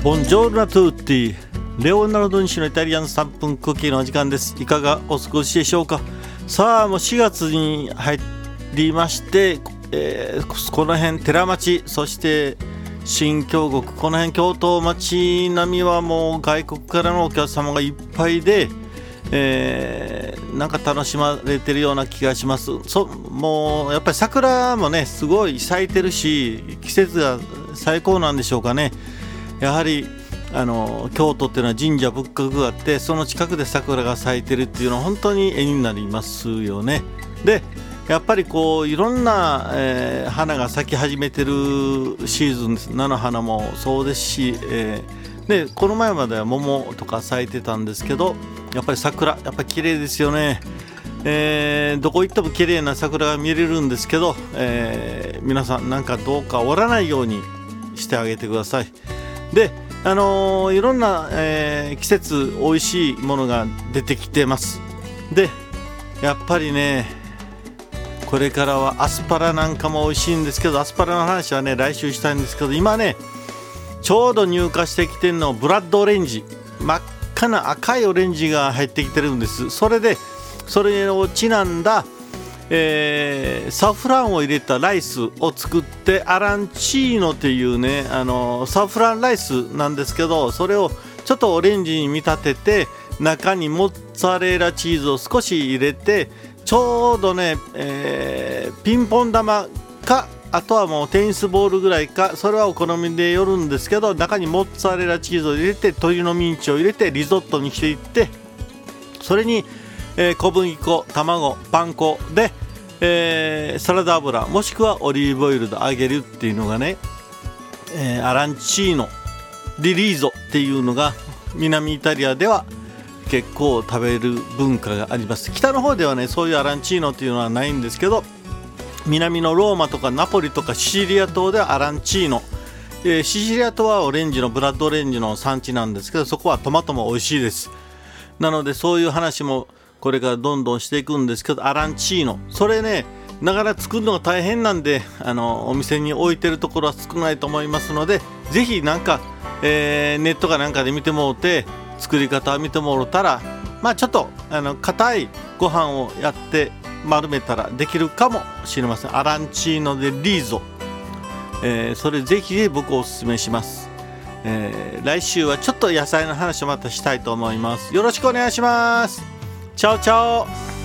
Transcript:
ボンジョルナトゥーティレオナルド西のイタリアン3分クッキーのお時間です。いかがお過ごしでしょうか。さあもう4月に入りまして、この辺寺町、そして新京極、この辺京都町並みはもう外国からのお客様がいっぱいで、なんか楽しまれてるような気がします。もうやっぱり桜もねすごい咲いてるし、季節が最高なんでしょうかね。やはり京都っていうのは神社仏閣があって、その近くで桜が咲いてるっていうのは本当に絵になりますよね。でやっぱりこういろんな、花が咲き始めてるシーズンです。菜の花もそうですし、でこの前までは桃とか咲いてたんですけど、やっぱり桜やっぱり綺麗ですよね。どこ行っても綺麗な桜が見れるんですけど、皆さんなんかどうか折らないようにしてあげてください。でいろんな、季節美味しいものが出てきてます。でやっぱりねこれからはアスパラなんかも美味しいんですけど、アスパラの話はね来週したいんですけど、今ねちょうど入荷してきてるのブラッドオレンジ、真っ赤な赤いオレンジが入ってきてるんです。それをちなんだ、サフランを入れたライスを作って、アランチーノっていうねサフランライスなんですけど、それをちょっとオレンジに見立てて、中にモッツァレラチーズを少し入れて、ちょうどね、ピンポン玉かあとはもうテニスボールぐらいか、それはお好みでよるんですけど、中にモッツァレラチーズを入れて、鶏のミンチを入れてリゾットにしていって、それに、小麦粉、卵、パン粉で、サラダ油もしくはオリーブオイルで揚げるっていうのがね、アランチーノリリーゾっていうのが南イタリアでは結構食べる文化があります。北の方ではねそういうアランチーノっていうのはないんですけど、南のローマとかナポリとかシチリア島ではアランチーノ、シチリア島はオレンジのブラッドオレンジの産地なんですけど、そこはトマトも美味しいです。なのでそういう話もこれからどんどんしていくんですけど、アランチーノそれねなかなか作るのが大変なんで、お店に置いてるところは少ないと思いますので、ぜひなんか、ネットかなんかで見てもらって作り方を見てもらったら、ちょっと硬いご飯をやって丸めたらできるかもしれません。アランチーノでリーゾ、それぜひ僕おすすめします。来週はちょっと野菜の話をまたしたいと思います。よろしくお願いします。チャオチャオ。